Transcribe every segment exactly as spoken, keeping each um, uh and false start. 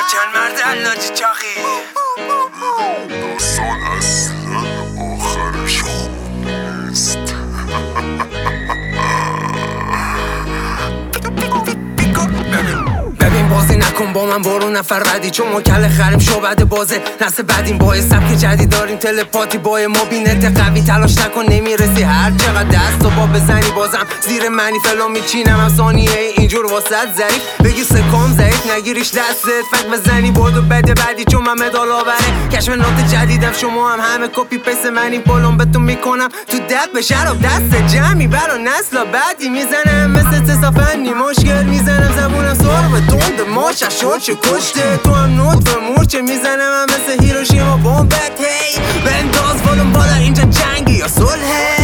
چند مرد علاجی چاخی داستان اصلا آخرش خوب نیست. ببین بازی نکن با من برو نفر بعدی، چون ما کل خریم شعبده بازه نسل بعدیم. با سبک جدید داریم تلپاتی با ما بینت قوی، تلاش نکن نمیرسی هر چقدر دست و با بزنی بازم زیر منی فلان میچینم هم ثانیه اینجور واسط ظریف بگی سکام ضعیف نگیریش دستت فک بزنی برد و بده بعدی، چون من مدال آوره کشف نوت جدیدم. شما هم همه کپی پیس منی بالون بهتون میکنم تو دق به شراب دست جمعی برا نسلا بعدی میزنم مثل تصافنی مشکل میزنم زبونم سر به دوند ماش اشار چه کشته تو هم نوت به مورچه میزنم هم مثل هیروشیما بومبت هی بنداز بالون بالا اینجا جنگی یا صلحه.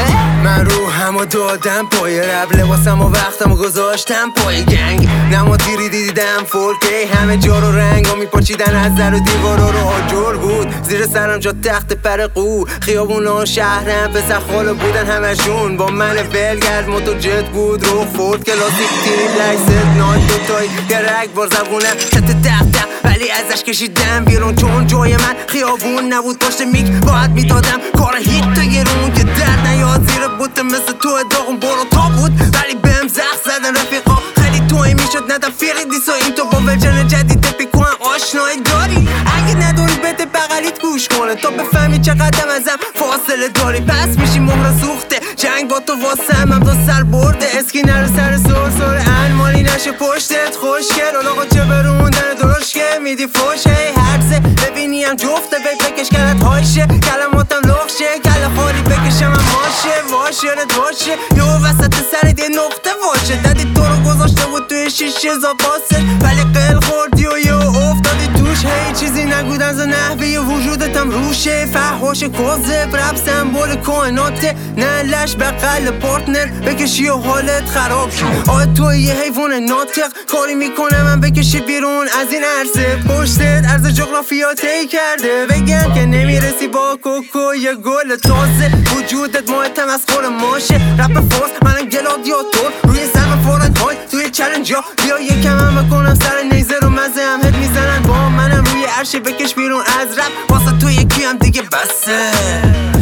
من روحمو دادم پای رب لباسم و وقتمو گذاشتم پای گنگ نما دیری دیدم فولکی همه جا رو رنگ و میپاچیدن از در و دیوارا رو آجر بود زیر سرم جا تخت پر قو خیابونا شهرم پسر خاله بودن همشون با من ولگرد موتو جت بود رو فورد کلاسیک تیری لکست نایت دوتایی یه رگ بار زبونم شت دق دق ولی ازش کشیدم بیرون چون جای من خیابون نبود پشت میک باید میدادم کار هیت تو گرون که درد نیاد زیر بوته مثل تو داغون برو تا بود ولی بهم زخ زدن رفیقا خیلی توی میشد ندم فیقی دیسا این تو با ورژن جدید پیکوان آشنایی داری اگه نداری بده بغلیت گوش کنه تا بفهمی چقدر ازم فاصله داری پس میشی مهر سوخته جنگ با تو واسه هم هم تو سر برده اسکی نرو سر سر سر انمالی نشه پشتت خوشگل اولاغا چه بروندن درشکه میدی فوشه هرزه ببینیم جفته بی بکش کلت هایشه کلماتم لخشه کل خالی بکشم هم ماشه واشرت باشه یو وسط سرت یه نقطه واشه دادی تو رو گذاشته بود توی شیشه زاباسش ولی قل خوردی و یه افتادی توش هی چیزی نگودن زا نحوه وجودتم روشه فحواش کاذب رب سمبول کائناته نه لش بغل پارتنر بکشی و حالت خراب شد آه تو یه حیوان ناطق کاری میکنه من بکشی بیرون از این عرصه پشتت عرض جغرافیا طی کرده بگم که نمیرسی با کوکو یه گل تازه وجودت ماهتم از خور ماشه رپ فورس منم گلادیاتور روی سرم فورت های توی چلنج ها بیا یکم هم بکنم سر نیزه رو مزه هم هد میزنن با منم روی عرشه بکش بیرون از رپ واسه تو یکی هم دیگه بسه.